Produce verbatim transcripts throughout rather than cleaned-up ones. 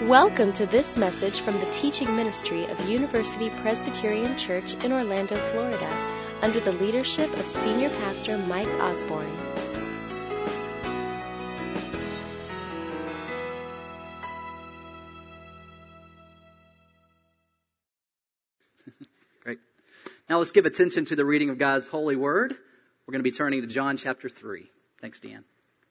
Welcome to this message from the teaching ministry of University Presbyterian Church in Orlando, Florida, under the leadership of Senior Pastor Mike Osborne. Great. Now let's give attention to the reading of God's holy word. We're going to be turning to John chapter three. Thanks, Deanne.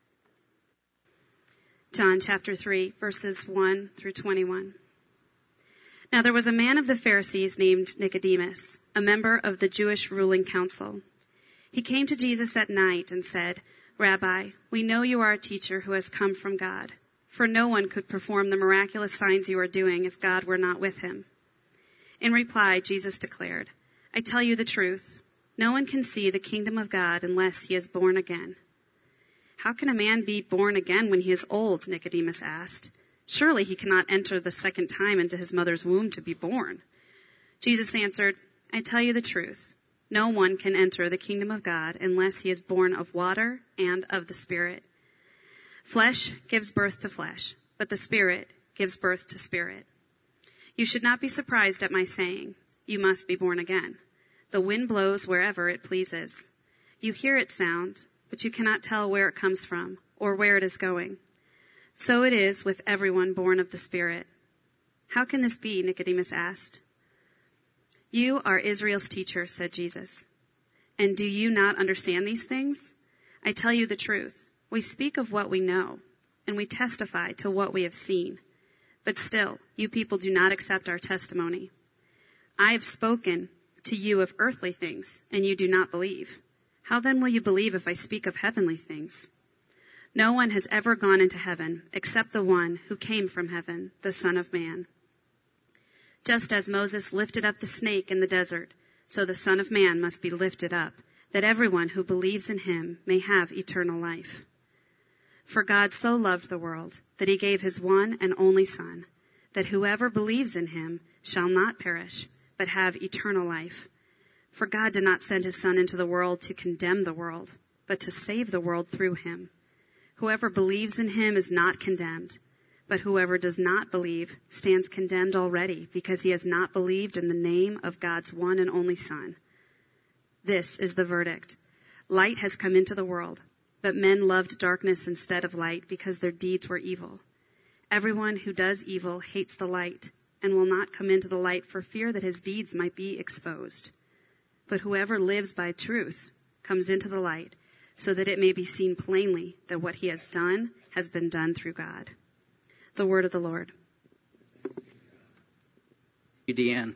John chapter three, verses one through twenty-one. Now there was a man of the Pharisees named Nicodemus, a member of the Jewish ruling council. He came to Jesus at night and said, "Rabbi, we know you are a teacher who has come from God, for no one could perform the miraculous signs you are doing if God were not with him." In reply, Jesus declared, "I tell you the truth. No one can see the kingdom of God unless he is born again." "How can a man be born again when he is old?" Nicodemus asked. "Surely he cannot enter the second time into his mother's womb to be born." Jesus answered, "I tell you the truth. No one can enter the kingdom of God unless he is born of water and of the Spirit. Flesh gives birth to flesh, but the Spirit gives birth to spirit. You should not be surprised at my saying, 'You must be born again.' The wind blows wherever it pleases. You hear its sound, but you cannot tell where it comes from or where it is going. So it is with everyone born of the Spirit." "How can this be?" Nicodemus asked. "You are Israel's teacher," said Jesus. "And do you not understand these things? I tell you the truth. We speak of what we know, and we testify to what we have seen. But still, you people do not accept our testimony. I have spoken to you of earthly things, and you do not believe. How then will you believe if I speak of heavenly things? No one has ever gone into heaven except the one who came from heaven, the Son of Man. Just as Moses lifted up the snake in the desert, so the Son of Man must be lifted up, that everyone who believes in him may have eternal life. For God so loved the world that he gave his one and only Son, that whoever believes in him shall not perish, but have eternal life. For God did not send his Son into the world to condemn the world, but to save the world through him. Whoever believes in him is not condemned, but whoever does not believe stands condemned already, because he has not believed in the name of God's one and only Son. This is the verdict. Light has come into the world, but men loved darkness instead of light because their deeds were evil. Everyone who does evil hates the light and will not come into the light for fear that his deeds might be exposed. But whoever lives by truth comes into the light, so that it may be seen plainly that what he has done has been done through God." The word of the Lord. Thank you, Deanne.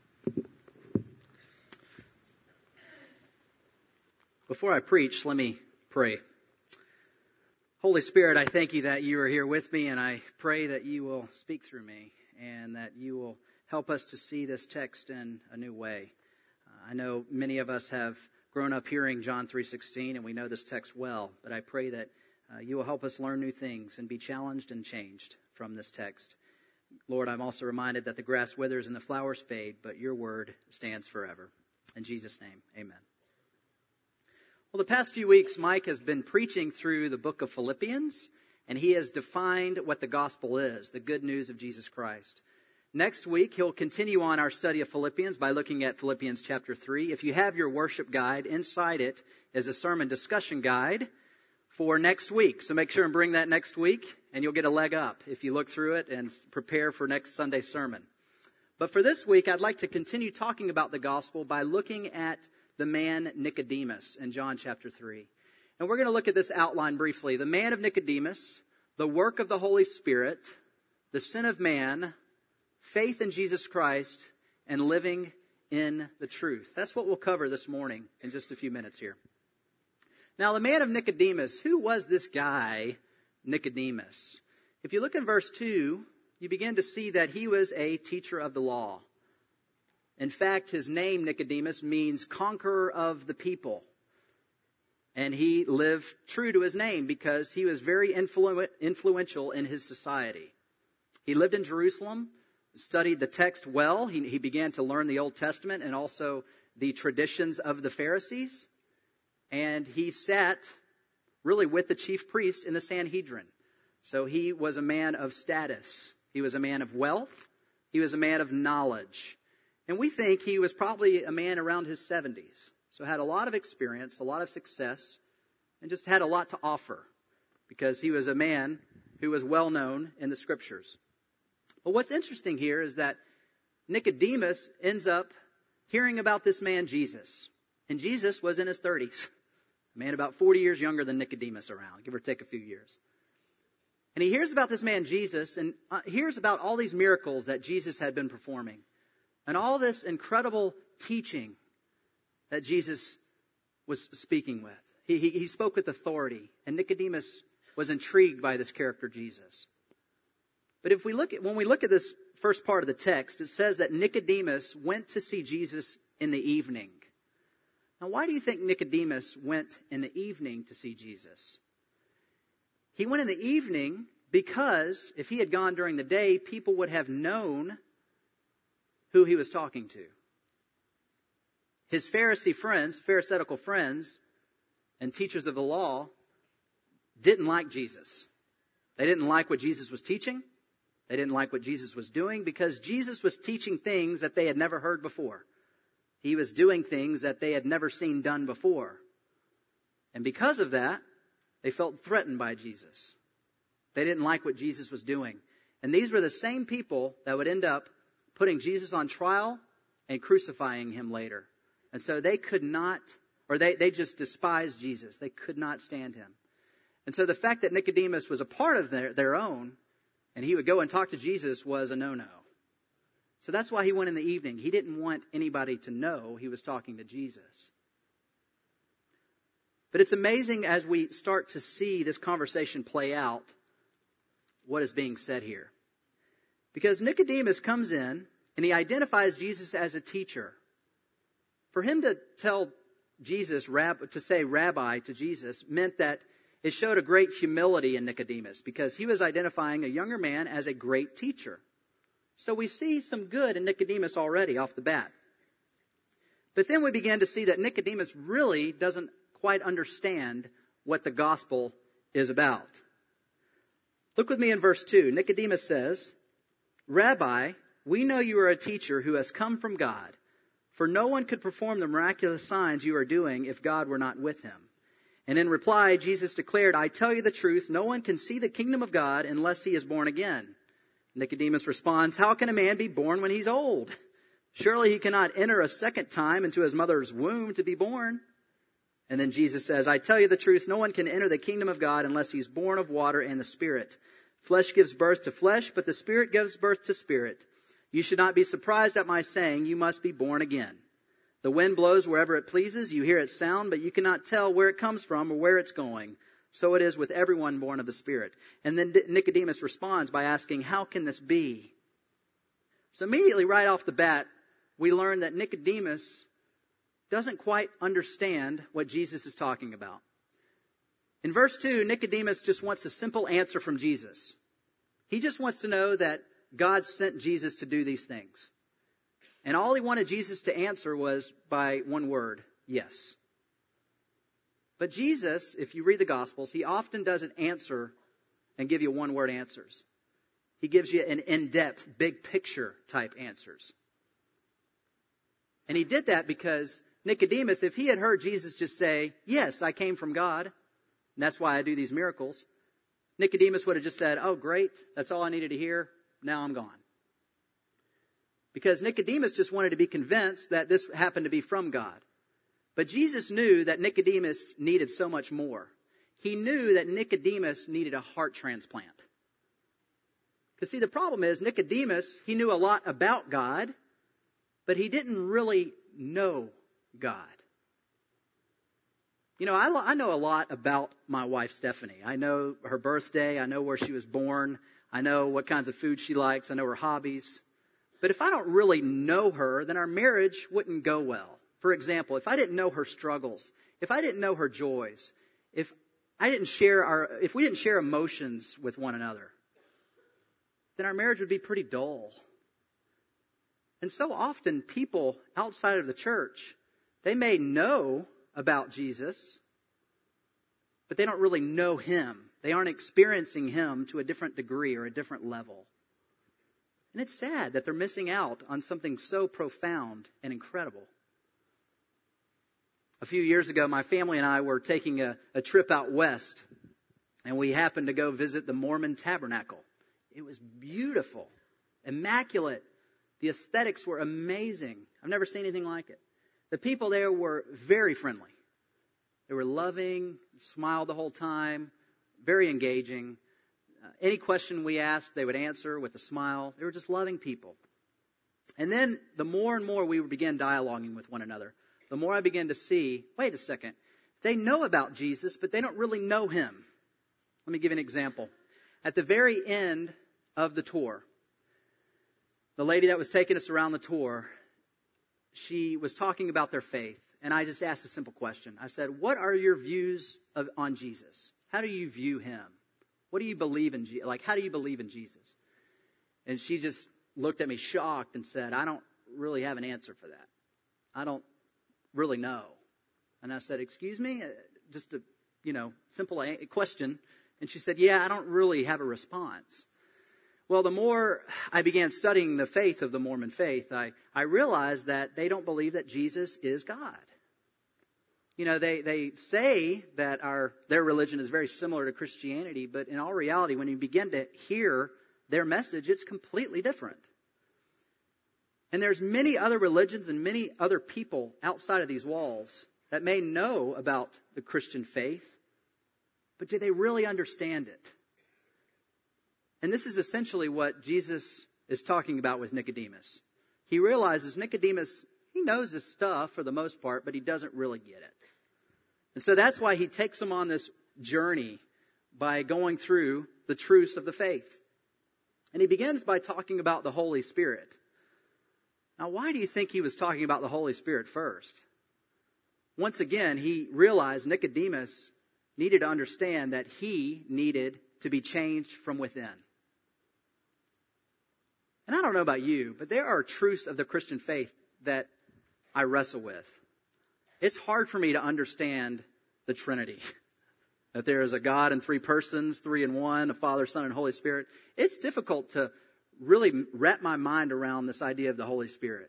Before I preach, let me pray. Holy Spirit, I thank you that you are here with me, and I pray that you will speak through me and that you will help us to see this text in a new way. I know many of us have grown up hearing John three sixteen, and we know this text well, but I pray that uh, you will help us learn new things and be challenged and changed from this text. Lord, I'm also reminded that the grass withers and the flowers fade, but your word stands forever. In Jesus' name, amen. Well, the past few weeks, Mike has been preaching through the book of Philippians, and he has defined what the gospel is, the good news of Jesus Christ. Next week, he'll continue on our study of Philippians by looking at Philippians chapter three. If you have your worship guide, inside it is a sermon discussion guide for next week. So make sure and bring that next week, and you'll get a leg up if you look through it and prepare for next Sunday's sermon. But for this week, I'd like to continue talking about the gospel by looking at the man Nicodemus in John chapter three. And we're going to look at this outline briefly. The man of Nicodemus, the work of the Holy Spirit, the sin of man, faith in Jesus Christ, and living in the truth. That's what we'll cover this morning in just a few minutes here. Now, the man of Nicodemus, who was this guy, Nicodemus? If you look in verse two, you begin to see that he was a teacher of the law. In fact, his name, Nicodemus, means conqueror of the people. And he lived true to his name because he was very influ- influential in his society. He lived in Jerusalem, studied the text well. He, he began to learn the Old Testament and also the traditions of the Pharisees. And he sat really with the chief priest in the Sanhedrin. So he was a man of status. He was a man of wealth. He was a man of knowledge. And we think he was probably a man around his seventies. So had a lot of experience, a lot of success, and just had a lot to offer because he was a man who was well known in the scriptures. But what's interesting here is that Nicodemus ends up hearing about this man Jesus. And Jesus was in his thirties. A man about forty years younger than Nicodemus around, give or take a few years. And he hears about this man Jesus and uh, hears about all these miracles that Jesus had been performing. And all this incredible teaching that Jesus was speaking with. He, he, he spoke with authority. And Nicodemus was intrigued by this character Jesus. But if we look at, when we look at this first part of the text, it says that Nicodemus went to see Jesus in the evening. Now, why do you think Nicodemus went in the evening to see Jesus? He went in the evening because if he had gone during the day, people would have known who he was talking to. His Pharisee friends, Pharisaical friends, and teachers of the law didn't like Jesus. They didn't like what Jesus was teaching. They didn't like what Jesus was doing because Jesus was teaching things that they had never heard before. He was doing things that they had never seen done before. And because of that, they felt threatened by Jesus. They didn't like what Jesus was doing. And these were the same people that would end up putting Jesus on trial and crucifying him later. And so they could not, or they, they just despised Jesus. They could not stand him. And so the fact that Nicodemus was a part of their, their own, and he would go and talk to Jesus, was a no-no. So that's why he went in the evening. He didn't want anybody to know he was talking to Jesus. But it's amazing as we start to see this conversation play out, what is being said here. Because Nicodemus comes in and he identifies Jesus as a teacher. For him to tell Jesus, rab, to say rabbi to Jesus, meant that it showed a great humility in Nicodemus because he was identifying a younger man as a great teacher. So we see some good in Nicodemus already off the bat. But then we begin to see that Nicodemus really doesn't quite understand what the gospel is about. Look with me in verse two. Nicodemus says, "Rabbi, we know you are a teacher who has come from God, for no one could perform the miraculous signs you are doing if God were not with him." And in reply, Jesus declared, "I tell you the truth, no one can see the kingdom of God unless he is born again." Nicodemus responds, "How can a man be born when he's old? Surely he cannot enter a second time into his mother's womb to be born." And then Jesus says, "I tell you the truth, no one can enter the kingdom of God unless he's born of water and the Spirit. Flesh gives birth to flesh, but the Spirit gives birth to spirit. You should not be surprised at my saying, you must be born again. The wind blows wherever it pleases. You hear its sound, but you cannot tell where it comes from or where it's going. So it is with everyone born of the Spirit." And then Nicodemus responds by asking, "How can this be?" So immediately right off the bat, we learn that Nicodemus doesn't quite understand what Jesus is talking about. In verse two, Nicodemus just wants a simple answer from Jesus. He just wants to know that God sent Jesus to do these things. And all he wanted Jesus to answer was by one word, yes. But Jesus, if you read the Gospels, he often doesn't answer and give you one-word answers. He gives you an in-depth, big picture type answers. And he did that because Nicodemus, if he had heard Jesus just say, "Yes, I came from God, and that's why I do these miracles," Nicodemus would have just said, "Oh, great, that's all I needed to hear. Now I'm gone." Because Nicodemus just wanted to be convinced that this happened to be from God. But Jesus knew that Nicodemus needed so much more. He knew that Nicodemus needed a heart transplant. Because see, the problem is Nicodemus, he knew a lot about God, but he didn't really know God. You know, I, I know a lot about my wife, Stephanie. I know her birthday. I know where she was born. I know what kinds of food she likes. I know her hobbies. But if I don't really know her, then our marriage wouldn't go well. For example, if I didn't know her struggles, if I didn't know her joys, if I didn't share our, if we didn't share emotions with one another, then our marriage would be pretty dull. And so often people outside of the church, they may know about Jesus, but they don't really know him. They aren't experiencing him to a different degree or a different level. And it's sad that they're missing out on something so profound and incredible. A few years ago, my family and I were taking a, a trip out west, and we happened to go visit the Mormon Tabernacle. It was beautiful, immaculate. The aesthetics were amazing. I've never seen anything like it. The people there were very friendly. They were loving, smiled the whole time, very engaging. Uh, any question we asked, they would answer with a smile. They were just loving people. And then the more and more we began dialoguing with one another, the more I began to see, wait a second, they know about Jesus, but they don't really know him. Let me give you an example. At the very end of the tour, the lady that was taking us around the tour, she was talking about their faith. And I just asked a simple question. I said, what are your views of, on Jesus? How do you view him? What do you believe in? Je- like, how do you believe in Jesus? And she just looked at me shocked and said, I don't really have an answer for that. I don't really know. And I said, excuse me? Just a, you know, simple a- question. And she said, yeah, I don't really have a response. Well, the more I began studying the faith of the Mormon faith, I, I realized that they don't believe that Jesus is God. You know, they, they say that our their religion is very similar to Christianity, but in all reality, when you begin to hear their message, it's completely different. And there's many other religions and many other people outside of these walls that may know about the Christian faith, but do they really understand it? And this is essentially what Jesus is talking about with Nicodemus. He realizes Nicodemus, he knows this stuff for the most part, but he doesn't really get it. And so that's why he takes him on this journey by going through the truths of the faith. And he begins by talking about the Holy Spirit. Now, why do you think he was talking about the Holy Spirit first? Once again, he realized Nicodemus needed to understand that he needed to be changed from within. And I don't know about you, but there are truths of the Christian faith that I wrestle with. It's hard for me to understand the Trinity, that there is a God in three persons, three in one, a Father, Son, and Holy Spirit. It's difficult to really wrap my mind around this idea of the Holy Spirit.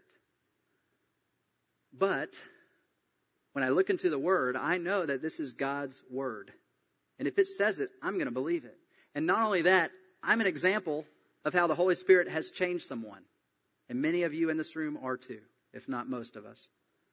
But when I look into the Word, I know that this is God's Word. And if it says it, I'm going to believe it. And not only that, I'm an example of how the Holy Spirit has changed someone. And many of you in this room are too, if not most of us.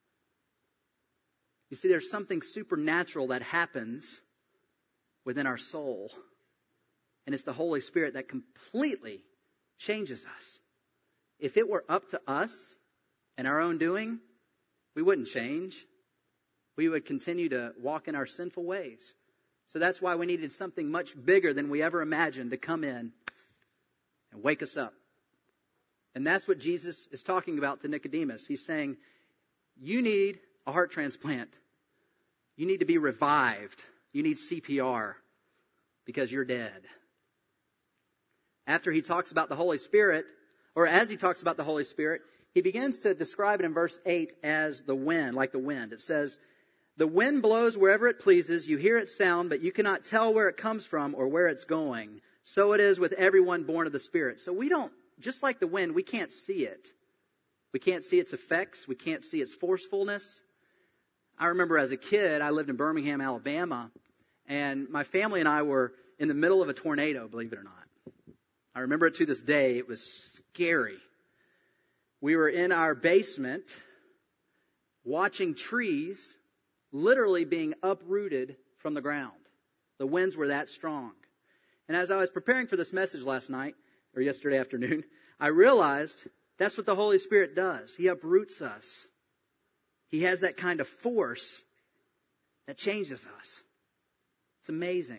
You see, there's something supernatural that happens within our soul. And it's the Holy Spirit that completely changes us. If it were up to us and our own doing, we wouldn't change. We would continue to walk in our sinful ways. So that's why we needed something much bigger than we ever imagined to come in and wake us up. And that's what Jesus is talking about to Nicodemus. He's saying, you need a heart transplant. You need to be revived. You need C P R because you're dead. After he talks about the Holy Spirit, or as he talks about the Holy Spirit, he begins to describe it in verse eight as the wind, like the wind. It says, the wind blows wherever it pleases. You hear its sound, but you cannot tell where it comes from or where it's going. So it is with everyone born of the Spirit. So we don't, just like the wind, we can't see it. We can't see its effects. We can't see its forcefulness. I remember as a kid, I lived in Birmingham, Alabama, and my family and I were in the middle of a tornado, believe it or not. I remember it to this day. It was scary. We were in our basement watching trees literally being uprooted from the ground. The winds were that strong. And as I was preparing for this message last night, or yesterday afternoon, I realized that's what the Holy Spirit does. He uproots us. He has that kind of force that changes us. It's amazing.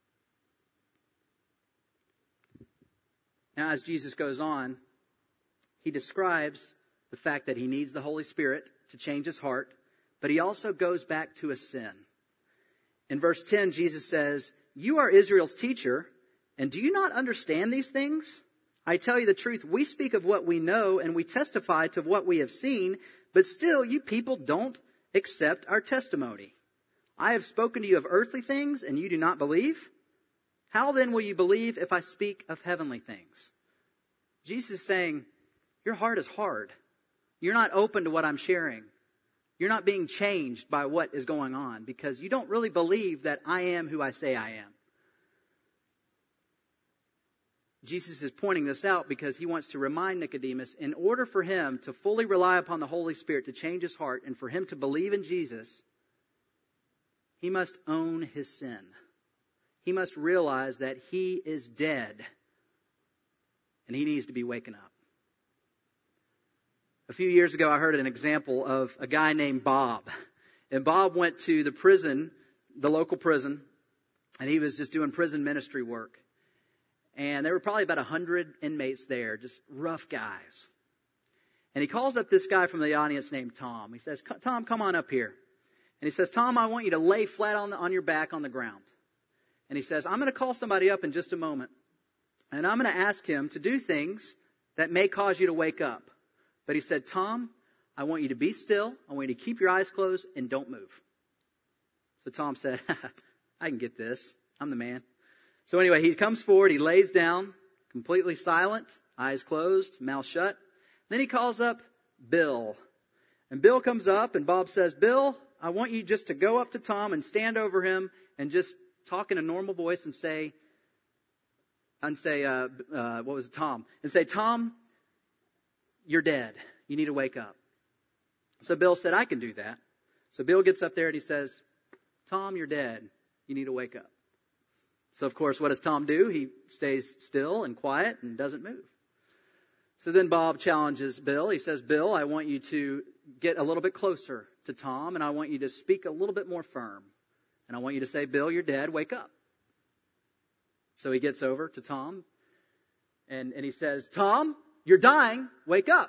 Now, as Jesus goes on, he describes the fact that he needs the Holy Spirit to change his heart, but he also goes back to a sin. In verse ten, Jesus says, you are Israel's teacher, and do you not understand these things? I tell you the truth, we speak of what we know, and we testify to what we have seen, but still you people don't accept our testimony. I have spoken to you of earthly things, and you do not believe? How then will you believe if I speak of heavenly things? Jesus is saying, your heart is hard. You're not open to what I'm sharing. You're not being changed by what is going on because you don't really believe that I am who I say I am. Jesus is pointing this out because he wants to remind Nicodemus, in order for him to fully rely upon the Holy Spirit to change his heart and for him to believe in Jesus, he must own his sin. He must realize that he is dead and he needs to be waken up. A few years ago, I heard an example of a guy named Bob. And Bob went to the prison, the local prison, and he was just doing prison ministry work. And there were probably about a hundred inmates there, just rough guys. And he calls up this guy from the audience named Tom. He says, Tom, come on up here. And he says, Tom, I want you to lay flat on, the, on your back on the ground. And he says, I'm going to call somebody up in just a moment. And I'm going to ask him to do things that may cause you to wake up. But he said, Tom, I want you to be still. I want you to keep your eyes closed and don't move. So Tom said, I can get this. I'm the man. So anyway, he comes forward, he lays down, completely silent, eyes closed, mouth shut. Then he calls up Bill. And Bill comes up and Bob says, Bill, I want you just to go up to Tom and stand over him and just talk in a normal voice and say, and say, uh, uh, what was it, Tom? And say, Tom, you're dead. You need to wake up. So Bill said, I can do that. So Bill gets up there and he says, Tom, you're dead. You need to wake up. So, of course, what does Tom do? He stays still and quiet and doesn't move. So then Bob challenges Bill. He says, Bill, I want you to get a little bit closer to Tom, and I want you to speak a little bit more firm. And I want you to say, Bill, you're dead. Wake up. So he gets over to Tom, and, and he says, Tom, you're dying. Wake up.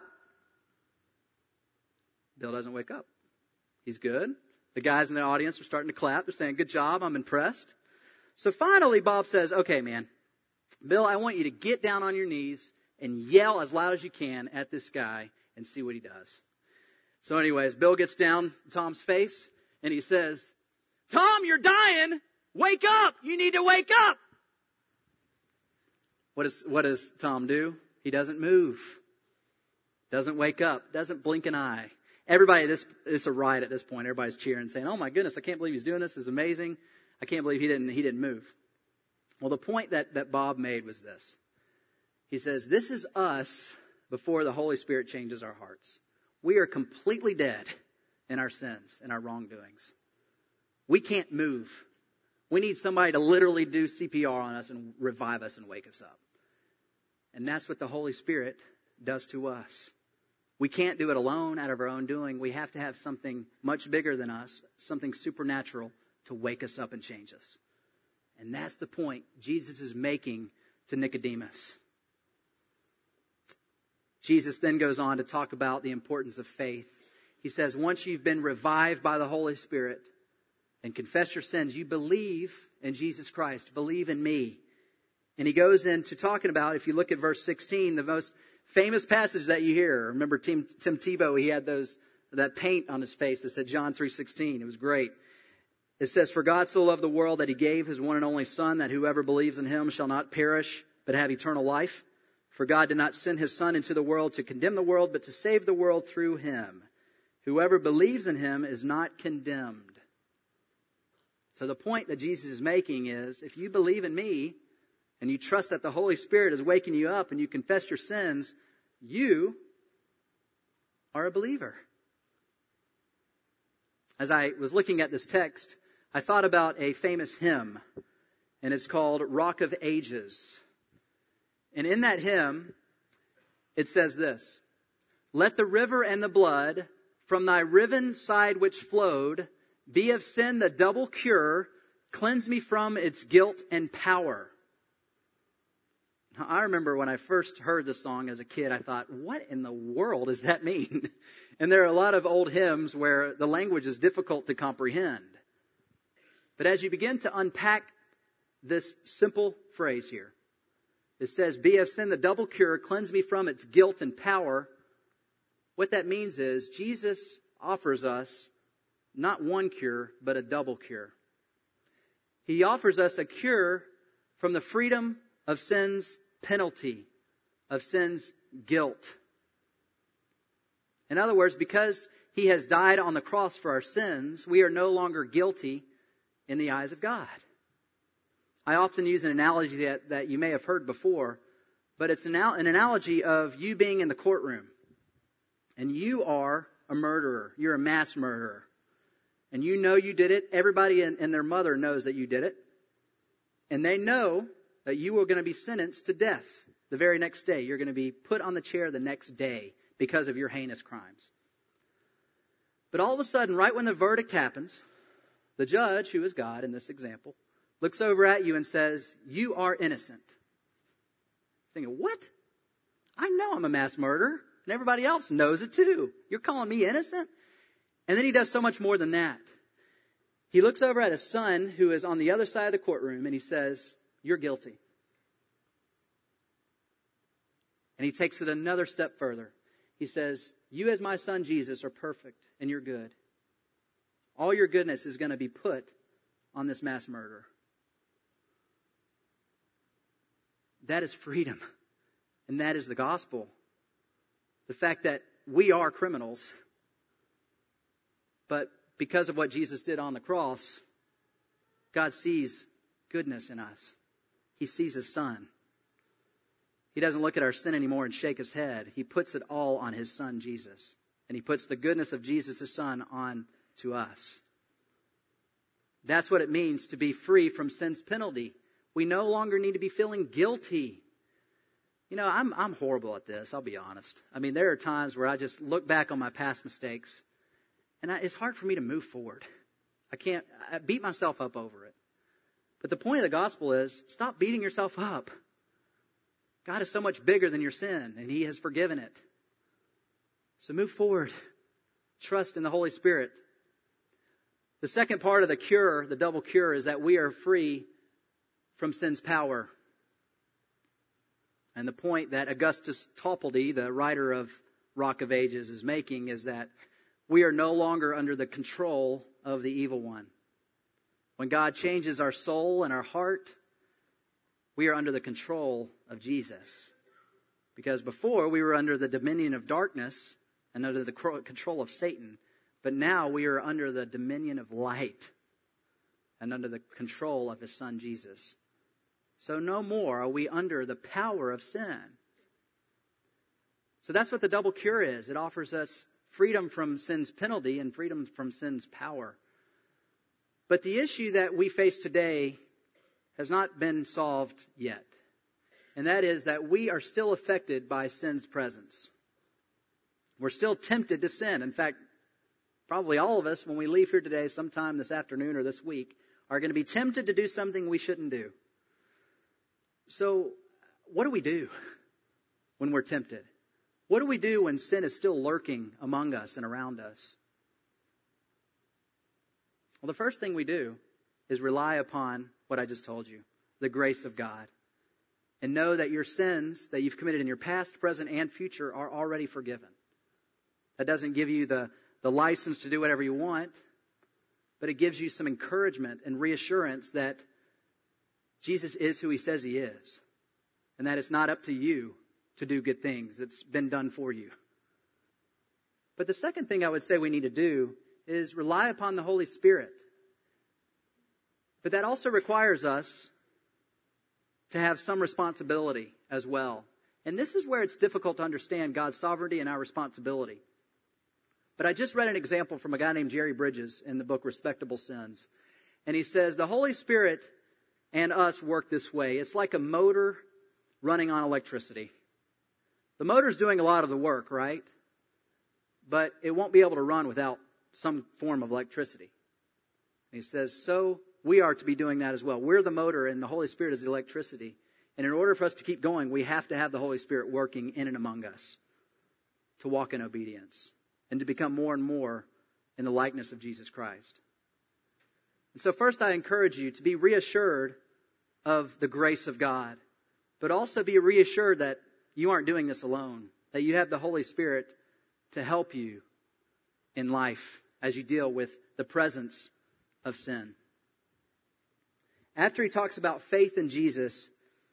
Bill doesn't wake up. He's good. The guys in the audience are starting to clap. They're saying, good job. I'm impressed. So finally, Bob says, okay, man, Bill, I want you to get down on your knees and yell as loud as you can at this guy and see what he does. So anyways, Bill gets down Tom's face and he says, Tom, you're dying. Wake up. You need to wake up. What, is, what does Tom do? He doesn't move. Doesn't wake up. Doesn't blink an eye. Everybody, this it's a riot at this point. Everybody's cheering, saying, oh my goodness, I can't believe he's doing this. This is amazing. I can't believe he didn't he didn't move. Well, the point that, that Bob made was this. He says, this is us before the Holy Spirit changes our hearts. We are completely dead in our sins and our wrongdoings. We can't move. We need somebody to literally do C P R on us and revive us and wake us up. And that's what the Holy Spirit does to us. We can't do it alone out of our own doing. We have to have something much bigger than us, something supernatural to wake us up and change us. And that's the point Jesus is making to Nicodemus. Jesus then goes on to talk about the importance of faith. He says, once you've been revived by the Holy Spirit and confess your sins, you believe in Jesus Christ, believe in me. And he goes into talking about, if you look at verse sixteen, the most famous passage that you hear. Remember Tim, Tim Tebow, he had those that paint on his face that said John three sixteen. It was great. It says, for God so loved the world that he gave his one and only Son, that whoever believes in him shall not perish, but have eternal life. For God did not send his Son into the world to condemn the world, but to save the world through him. Whoever believes in him is not condemned. So the point that Jesus is making is, if you believe in me, and you trust that the Holy Spirit is waking you up, and you confess your sins, you are a believer. As I was looking at this text, I thought about a famous hymn, and it's called Rock of Ages. And in that hymn, it says this, let the river and the blood from thy riven side which flowed be of sin the double cure, cleanse me from its guilt and power. Now, I remember when I first heard this song as a kid, I thought, what in the world does that mean? And there are a lot of old hymns where the language is difficult to comprehend. But as you begin to unpack this simple phrase here, it says, be of sin the double cure, cleanse me from its guilt and power. What that means is Jesus offers us not one cure, but a double cure. He offers us a cure from the freedom of sin's penalty, of sin's guilt. In other words, because he has died on the cross for our sins, we are no longer guilty in the eyes of God. I often use an analogy that, that you may have heard before, but it's an, an analogy of you being in the courtroom. And you are a murderer. You're a mass murderer. And you know you did it. Everybody and, and their mother knows that you did it. And they know that you are going to be sentenced to death the very next day. You're going to be put on the chair the next day because of your heinous crimes. But all of a sudden, right when the verdict happens, the judge, who is God in this example, looks over at you and says, you are innocent. Thinking, what? I know I'm a mass murderer, and everybody else knows it too. You're calling me innocent? And then he does so much more than that. He looks over at his son, who is on the other side of the courtroom, and he says, you're guilty. And he takes it another step further. He says, you as my son Jesus are perfect, and you're good. All your goodness is going to be put on this mass murderer. That is freedom. And that is the gospel. The fact that we are criminals, but because of what Jesus did on the cross, God sees goodness in us. He sees his son. He doesn't look at our sin anymore and shake his head. He puts it all on his son, Jesus. And he puts the goodness of Jesus, his son, on to us. That's what it means to be free from sin's penalty. We no longer need to be feeling guilty. You know, I'm I'm horrible at this, I'll be honest. I mean, there are times where I just look back on my past mistakes, and I, it's hard for me to move forward. I can't, I beat myself up over it. But the point of the gospel is, stop beating yourself up. God is so much bigger than your sin, and he has forgiven it. So move forward. Trust in the Holy Spirit. The second part of the cure, the double cure, is that we are free from sin's power. And the point that Augustus Toplady, the writer of Rock of Ages, is making is that we are no longer under the control of the evil one. When God changes our soul and our heart, we are under the control of Jesus. Because before we were under the dominion of darkness and under the control of Satan. But now we are under the dominion of light and under the control of his son Jesus. So no more are we under the power of sin. So that's what the double cure is. It offers us freedom from sin's penalty and freedom from sin's power. But the issue that we face today has not been solved yet. And that is that we are still affected by sin's presence. We're still tempted to sin. In fact, probably all of us, when we leave here today, sometime this afternoon or this week, are going to be tempted to do something we shouldn't do. So, what do we do when we're tempted? What do we do when sin is still lurking among us and around us? Well, the first thing we do is rely upon what I just told you, the grace of God. And know that your sins that you've committed in your past, present, and future are already forgiven. That doesn't give you the, the license to do whatever you want, but it gives you some encouragement and reassurance that Jesus is who he says he is, and that it's not up to you to do good things. It's been done for you. But the second thing I would say we need to do is rely upon the Holy Spirit. But that also requires us to have some responsibility as well. And this is where it's difficult to understand God's sovereignty and our responsibility. But I just read an example from a guy named Jerry Bridges in the book Respectable Sins. And he says, the Holy Spirit and us work this way. It's like a motor running on electricity. The motor's doing a lot of the work, right? But it won't be able to run without some form of electricity. And he says, so we are to be doing that as well. We're the motor and the Holy Spirit is the electricity. And in order for us to keep going, we have to have the Holy Spirit working in and among us to walk in obedience and to become more and more in the likeness of Jesus Christ. And so first I encourage you to be reassured of the grace of God, but also be reassured that you aren't doing this alone, that you have the Holy Spirit to help you in life as you deal with the presence of sin. After he talks about faith in Jesus,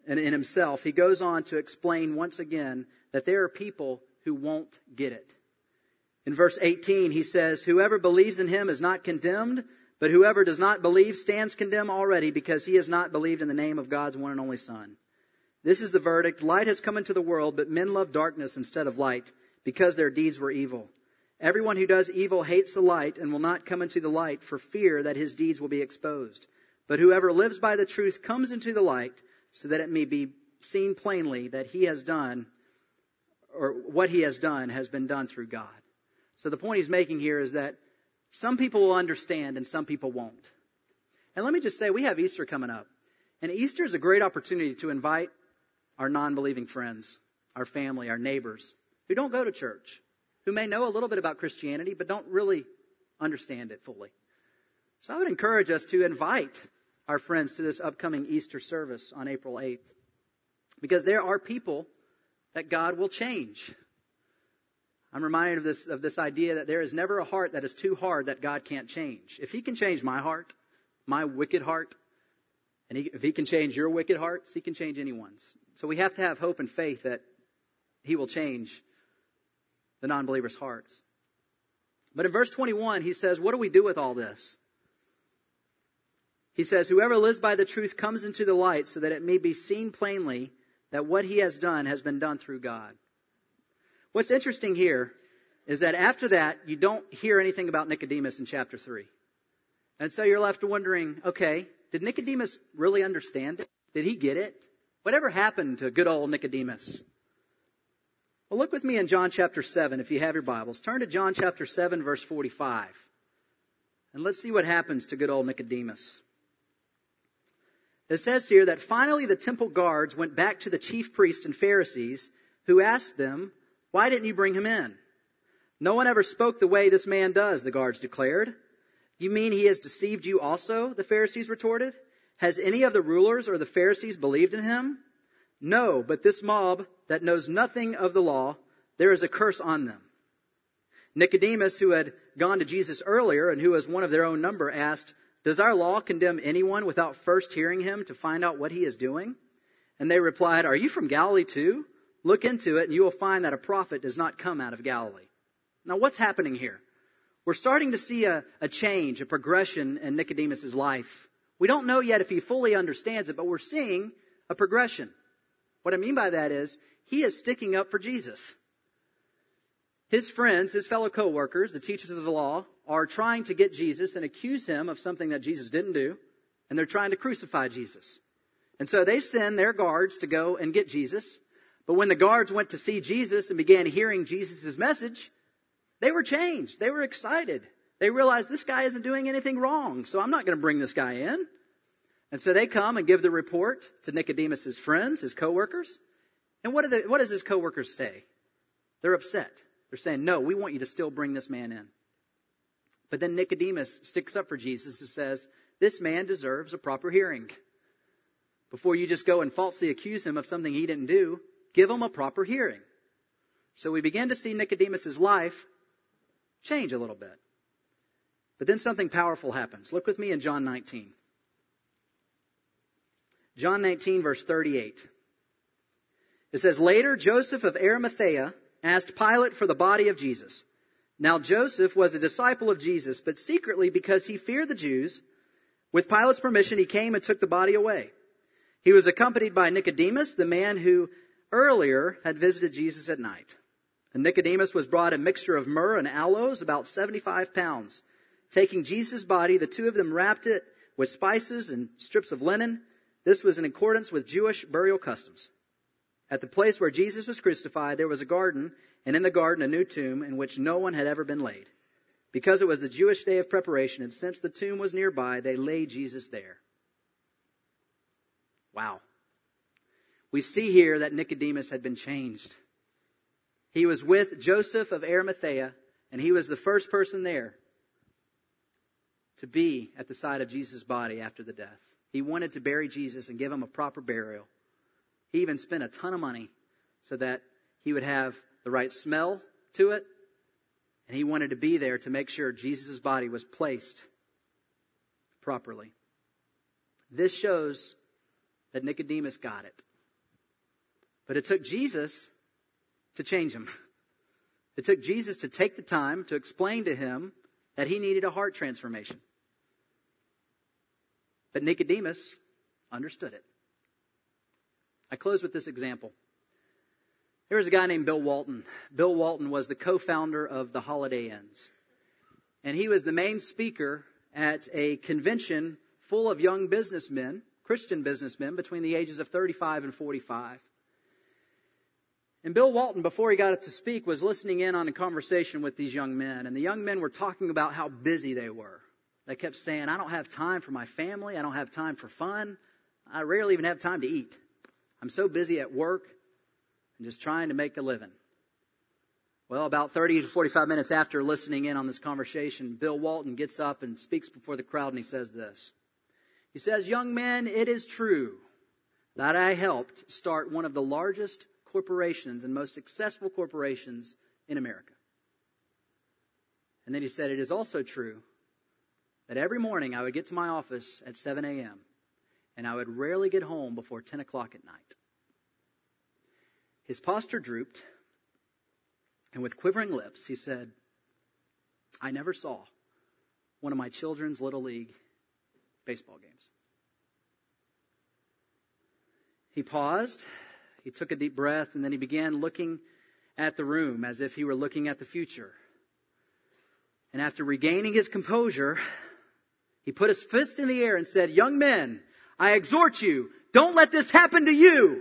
in, in himself, he goes on to explain once again that there are people who won't get it. In verse eighteen, he says, "Whoever believes in him is not condemned, but whoever does not believe stands condemned already because he has not believed in the name of God's one and only Son. This is the verdict. Light has come into the world, but men love darkness instead of light because their deeds were evil. Everyone who does evil hates the light and will not come into the light for fear that his deeds will be exposed. But whoever lives by the truth comes into the light so that it may be seen plainly that he has done, or what he has done has been done through God." So the point he's making here is that some people will understand and some people won't. And let me just say, we have Easter coming up. And Easter is a great opportunity to invite our non-believing friends, our family, our neighbors who don't go to church, who may know a little bit about Christianity but don't really understand it fully. So I would encourage us to invite our friends to this upcoming Easter service on April eighth. Because there are people that God will change. I'm reminded of this, of this idea that there is never a heart that is too hard that God can't change. If he can change my heart, my wicked heart, and he, if he can change your wicked hearts, he can change anyone's. So we have to have hope and faith that he will change the non-believers' hearts. But in verse twenty-one, he says, what do we do with all this? He says, "Whoever lives by the truth comes into the light so that it may be seen plainly that what he has done has been done through God." What's interesting here is that after that, you don't hear anything about Nicodemus in chapter three. And so you're left wondering, okay, did Nicodemus really understand it? Did he get it? Whatever happened to good old Nicodemus? Well, look with me in John chapter seven, if you have your Bibles. Turn to John chapter seven, verse forty-five. And let's see what happens to good old Nicodemus. It says here that finally the temple guards went back to the chief priests and Pharisees, who asked them, "Why didn't you bring him in?" "No one ever spoke the way this man does," the guards declared. "You mean he has deceived you also?" the Pharisees retorted. "Has any of the rulers or the Pharisees believed in him?" "No, but this mob that knows nothing of the law, there is a curse on them." Nicodemus, who had gone to Jesus earlier and who was one of their own number, asked, "Does our law condemn anyone without first hearing him to find out what he is doing?" And they replied, "Are you from Galilee too? Look into it and you will find that a prophet does not come out of Galilee." Now what's happening here? We're starting to see a, a change, a progression in Nicodemus' life. We don't know yet if he fully understands it, but we're seeing a progression. What I mean by that is he is sticking up for Jesus. His friends, his fellow co-workers, the teachers of the law, are trying to get Jesus and accuse him of something that Jesus didn't do, and they're trying to crucify Jesus. And so they send their guards to go and get Jesus. But when the guards went to see Jesus and began hearing Jesus' message, they were changed. They were excited. They realized this guy isn't doing anything wrong, so I'm not going to bring this guy in. And so they come and give the report to Nicodemus' friends, his co-workers. And what, do the, what does his co-workers say? They're upset. They're saying, "No, we want you to still bring this man in." But then Nicodemus sticks up for Jesus and says, "This man deserves a proper hearing. Before you just go and falsely accuse him of something he didn't do, give him a proper hearing." So we begin to see Nicodemus' life change a little bit. But then something powerful happens. Look with me in John nineteen. John nineteen, verse thirty-eight. It says, "Later, Joseph of Arimathea asked Pilate for the body of Jesus. Now Joseph was a disciple of Jesus, but secretly because he feared the Jews, with Pilate's permission, he came and took the body away. He was accompanied by Nicodemus, the man who earlier had visited Jesus at night. And Nicodemus was brought a mixture of myrrh and aloes, about seventy-five pounds. Taking Jesus' body, the two of them wrapped it with spices and strips of linen. This was in accordance with Jewish burial customs. At the place where Jesus was crucified, there was a garden, and in the garden a new tomb in which no one had ever been laid. Because it was the Jewish day of preparation, and since the tomb was nearby, they laid Jesus there." Wow. We see here that Nicodemus had been changed. He was with Joseph of Arimathea, and he was the first person there to be at the side of Jesus' body after the death. He wanted to bury Jesus and give him a proper burial. He even spent a ton of money so that he would have the right smell to it. And he wanted to be there to make sure Jesus' body was placed properly. This shows that Nicodemus got it. But it took Jesus to change him. It took Jesus to take the time to explain to him that he needed a heart transformation. But Nicodemus understood it. I close with this example. There was a guy named Bill Walton. Bill Walton was the co-founder of the Holiday Inns. And he was the main speaker at a convention full of young businessmen, Christian businessmen, between the ages of thirty-five and forty-five. And Bill Walton, before he got up to speak, was listening in on a conversation with these young men. And the young men were talking about how busy they were. They kept saying, I don't have time for my family. I don't have time for fun. I rarely even have time to eat. I'm so busy at work and just trying to make a living. Well, about thirty to forty-five minutes after listening in on this conversation, Bill Walton gets up and speaks before the crowd, and he says this. He says, young men, it is true that I helped start one of the largest corporations and most successful corporations in America. And then he said, it is also true that every morning I would get to my office at seven a.m. and I would rarely get home before ten o'clock at night. His posture drooped, and with quivering lips, he said, I never saw one of my children's Little League baseball games. He paused, he took a deep breath, and then he began looking at the room as if he were looking at the future. And after regaining his composure, he put his fist in the air and said, young men, I exhort you, don't let this happen to you.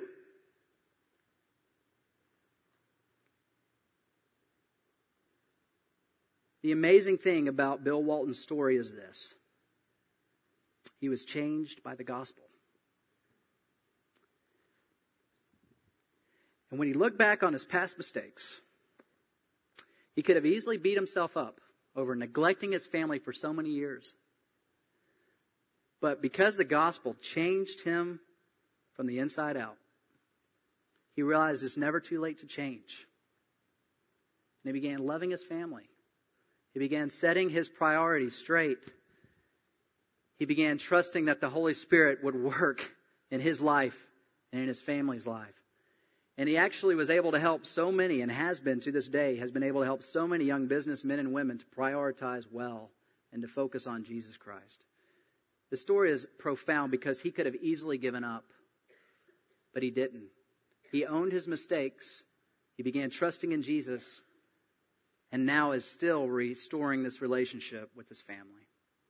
The amazing thing about Bill Walton's story is this. He was changed by the gospel. And when he looked back on his past mistakes, he could have easily beat himself up over neglecting his family for so many years. But because the gospel changed him from the inside out, he realized it's never too late to change. And he began loving his family. He began setting his priorities straight. He began trusting that the Holy Spirit would work in his life and in his family's life. And he actually was able to help so many, and has been to this day, has been able to help so many young businessmen and women to prioritize well and to focus on Jesus Christ. The story is profound because he could have easily given up, but he didn't. He owned his mistakes. He began trusting in Jesus, and now is still restoring this relationship with his family.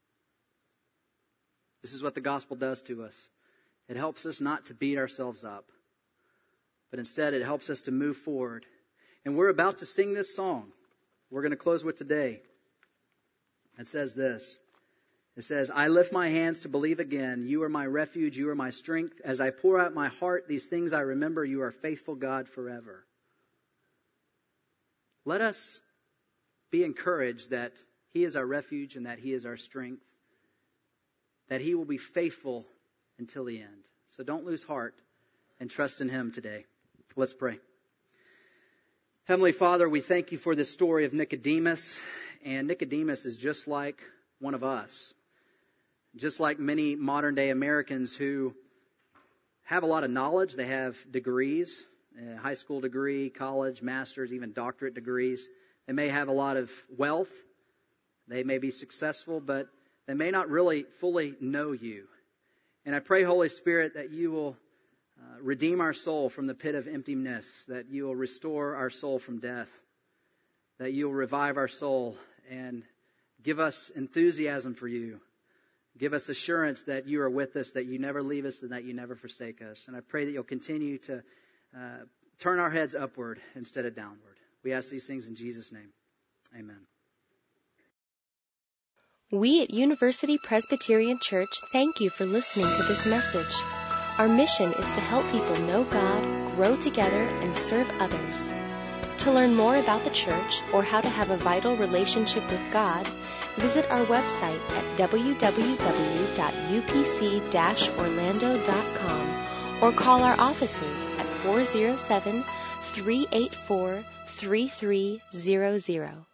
This is what the gospel does to us. It helps us not to beat ourselves up, but instead it helps us to move forward. And we're about to sing this song. We're going to close with today. It says this. It says, I lift my hands to believe again. You are my refuge. You are my strength. As I pour out my heart, these things I remember. You are faithful, God, forever. Let us be encouraged that he is our refuge and that he is our strength, that he will be faithful until the end. So don't lose heart and trust in him today. Let's pray. Heavenly Father, we thank you for this story of Nicodemus. And Nicodemus is just like one of us. Just like many modern day Americans who have a lot of knowledge. They have degrees, a high school degree, college, master's, even doctorate degrees. They may have a lot of wealth. They may be successful, but they may not really fully know you. And I pray, Holy Spirit, that you will uh, redeem our soul from the pit of emptiness, that you will restore our soul from death, that you will revive our soul and give us enthusiasm for you. Give us assurance that you are with us, that you never leave us, and that you never forsake us. And I pray that you'll continue to uh, turn our heads upward instead of downward. We ask these things in Jesus' name. Amen. We at University Presbyterian Church thank you for listening to this message. Our mission is to help people know God, grow together, and serve others. To learn more about the church or how to have a vital relationship with God, visit our website at w w w dot u p c dash orlando dot com or call our offices at four oh seven, three eight four, three three zero zero.